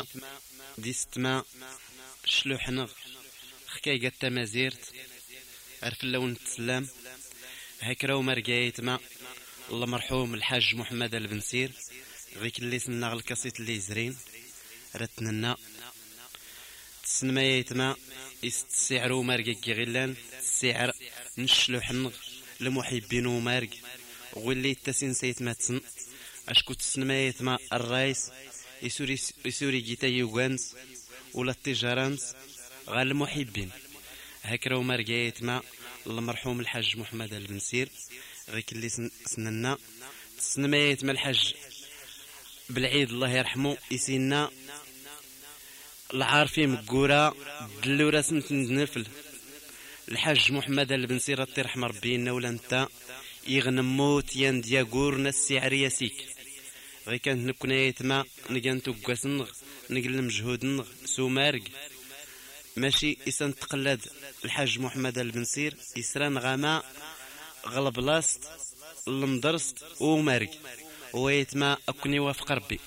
ديستما شلوحنغ خكاي قتا مازيرت عرف اللون تسلام هكراو مرقايتما الله مرحوم الحاج محمد البنسير غيك اللي سنا الكاسيت اللي زرين رتننا تسنمايتما يستسعرو مرقا غيلان السعر نشلوحنغ لمحبين ومارق واللي تسين سيتما تسن اشكو تسنمايتما الرايس يسوري جيتا يوغانز ولا التجارانس غال المحبين هكراو مرقايتما الله مرحوم الحاج محمد البنسير غيك اللي سننا تسنمايتما الحاج بالعيد الله يرحمه يسينا العارفين مقورة دلورة سنت نفل الحاج محمد البنسير الله يرحم ربي ينا ولا انت يغنم موت ينديا قورنا السعرية سيك غي كانت نكونايتما نقانتو قاسنغ نقل مجهود سومارق ماشي إسان تقلد الحاج محمد البنسير إسران غاما غلبلاست المدرست ومارق ويتما أكوني وافق ربي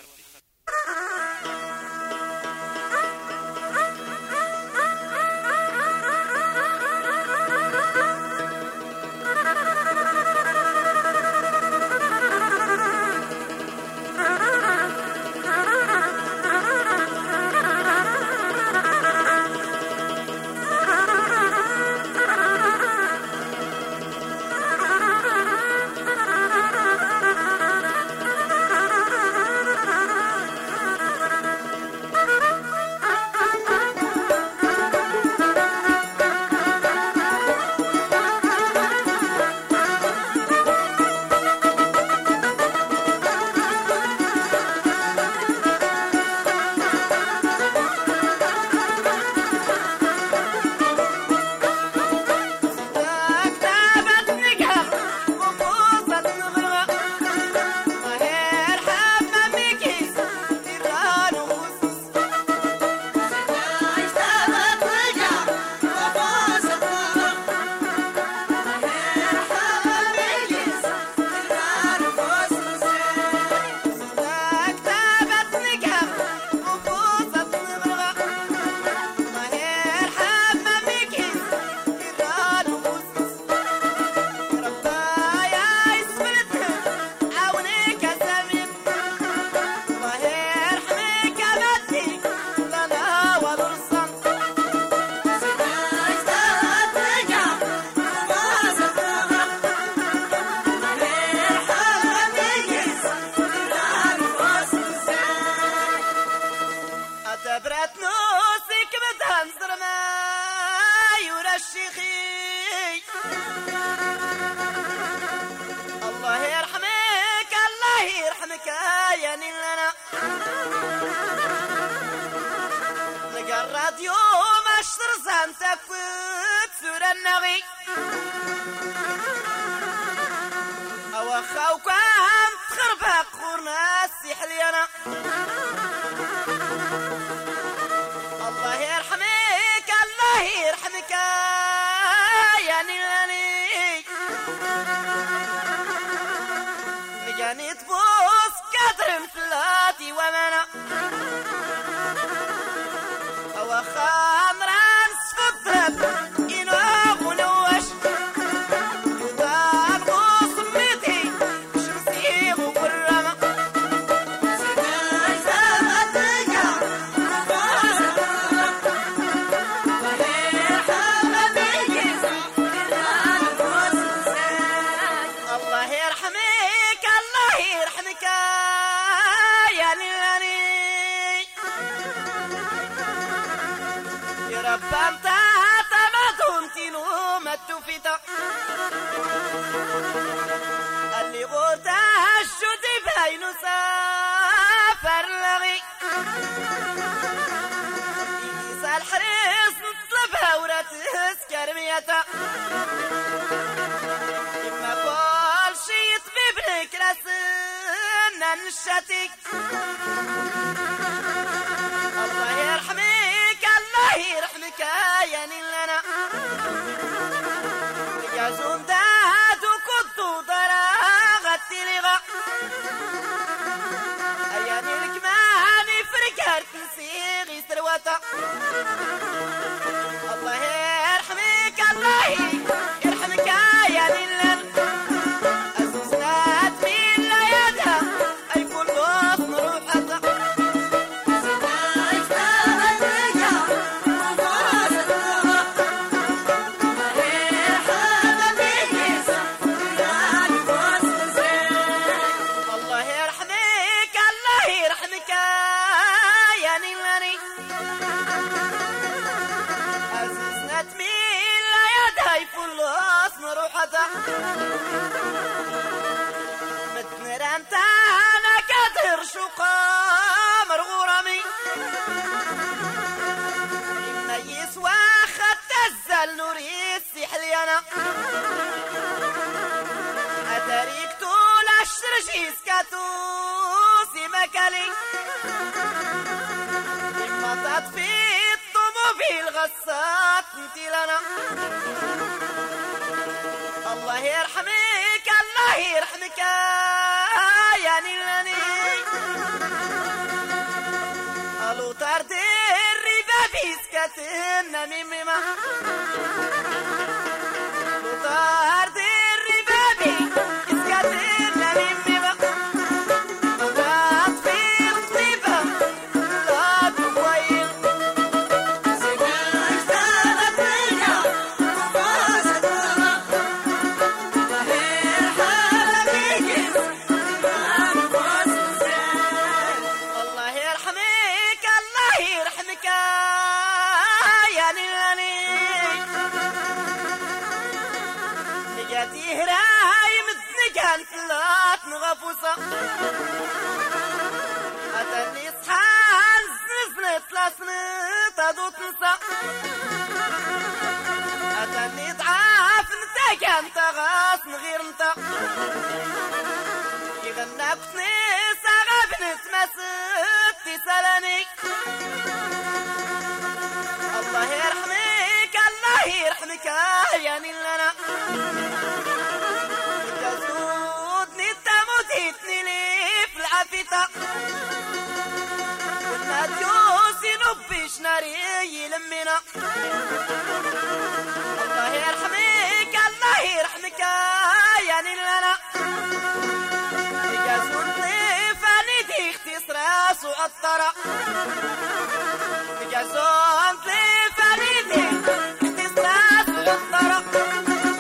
الراديو مشتر زانتك سورة النغي أو خاوكم تخربق خورنا السحلينا الله يرحمك الله يرحمك يا نيلاني لقاني تبوس قدر مثلاتي ومنا أو خامران سفضرب إنوغ ونوش يضاب غصمتي شمسي وقرمة سيداي زمتك الله يرحمك الله يرحمك يا نيلاني يا رب انت تمدهم تنو متفتا اللي غوتا الشدي بين سافر لغي يسا الحريص نطلبها ورتسكر ميتا إما كل شي يطبيبلك راسنا نشتك الله يرحمك الله يرحمك يا نيلنا يا زنداد وكنت دراغت لغا يا نيلك ماني فرقرت الوطا الله يرحمك الله يرحمك يا ليلان أزوزنات من لا يدها أي كل وطن روحها متنرانتا انا كدر شقا مرغورمي إما يسوى خد الزل نوري السحلي انا اتاريك طول الشرشيس كاتوسي مكالي إما تطفي الطوموبيل غصات انتي لنا الله يرحمك الله يرحمك يا نيلاني قالوا طرد الربا بيسكتنا ميمما قالوا طرد الربا بيسكتنا ميمما وقعت في الطيبة لا تبويل هراي متنقان ثلاث نغفوصة أتني صحان سنة ثلاث سنة تدو تنسى أتني ضعاف نتاقان تغاس نغير نتا يغنى كتنيسة غابنت مسكتي سلاني الله يرحمك الله يرحمك يا نيلنا تزودني تموتيتني لي في العفيطة والناديوسي نبيش ناري يلمنا الله يرحمك الله يرحمك يا نيلنا تزودني فاني دي اختيس راس وقطرة تزودني فاني دي اختيس راس وقطرة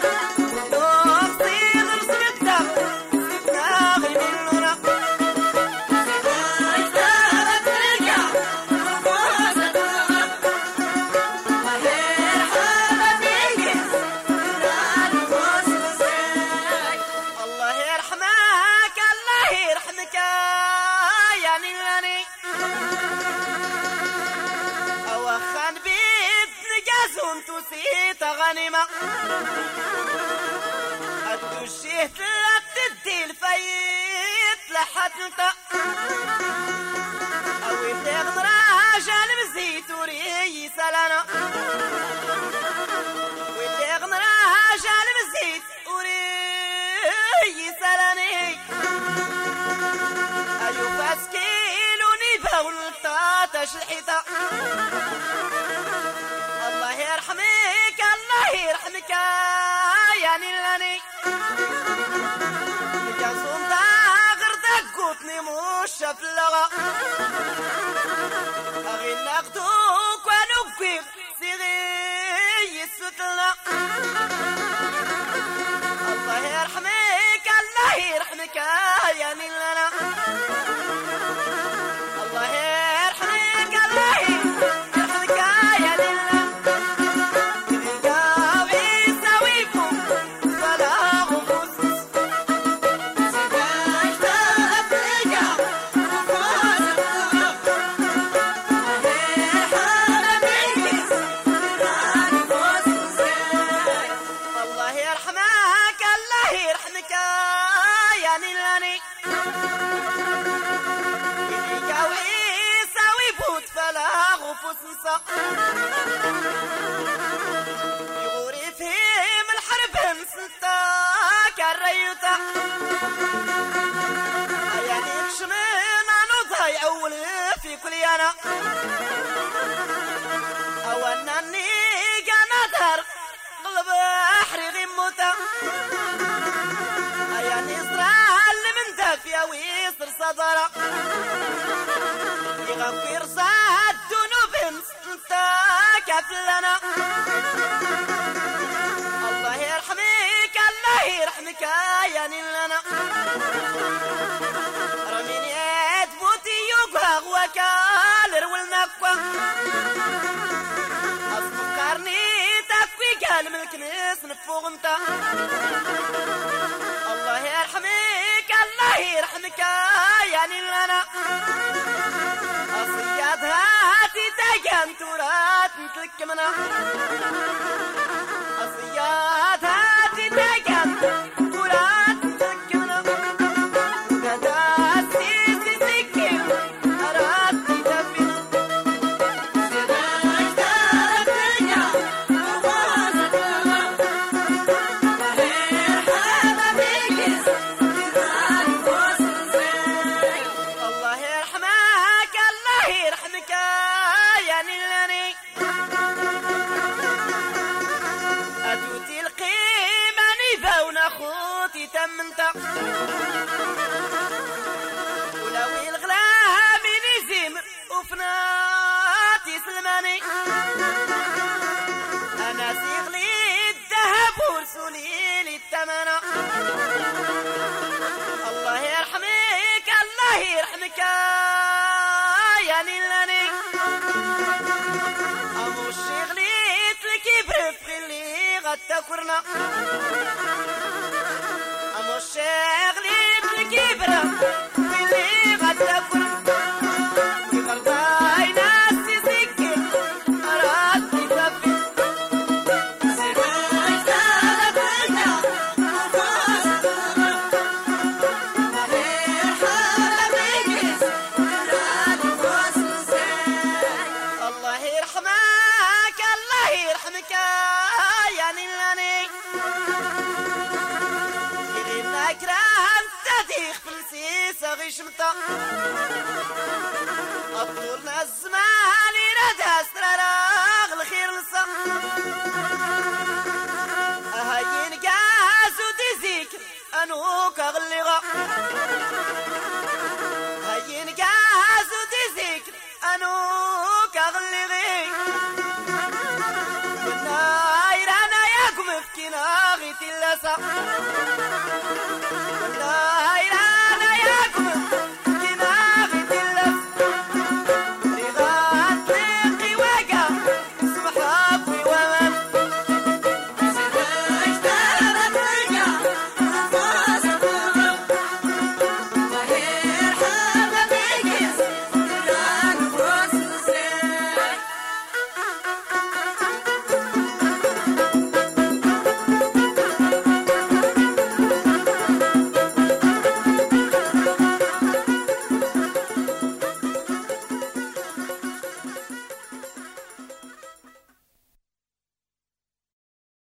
غنيمة الدشيه لا تدي الفايت لحد انت او يبلغ راجل مزيت وري سلانا ويبلغ راجل مزيت وري سلاني ايو فاسكيلوني بولتا تشحيطة الله يرحمك الله يرحمك يا نيلاني يا صنطا غير دقوتني مش في اللغة أغي ناخدوك ونوقف صغي السكنة الله يرحمك الله يرحمك يا نيلنا الله يرحمك الله يرحمك يا نيلنا يغوري فيهم الحرب نسنتا كالريوتا يعني كشمين عنو ضاي أول في كل يانا قلب احري غموتا يا نصرى اللي من دافيا ويصر صدرا يغفر صاد ذنوب انت كفلنا الله يرحمك الله يرحمك يا نلنا رميني ادبوتي يوقع وكال رولنكوا أفكرني تكوي قال ملك ناس نفوق انت الله يرحمك الله يرحمك يا نلنا أصياد هاتي تاقان تورات نتلك منا أصياد هاتي تاقان تورات نتلك منا هذا سيسي سكين أراد تدفن أتوتي القيمة نيفا وناخوتي تمنتا ولو الغلام نزيم وفناتي سلماني أنا سيغلي الذهب ورسولي لي الثمنة الله يرحمك الله يرحمك يا نلاني أمو الشغليت الكبر في اللي غتاكرنا أمو الشغليت الكبر في اللي غتاكرنا يغرضاي ناسي سكين أراد تدفن يا نلاني يغيبنا كرام تديخ في السيسة غشمتا أطولنا الزمان يراد أسرار الخير لسا أهين قاس وديزيك أنوك أغلغا هين قاس وديزيك أنوك أغلغي ناغي تلسا والله رانا ياكم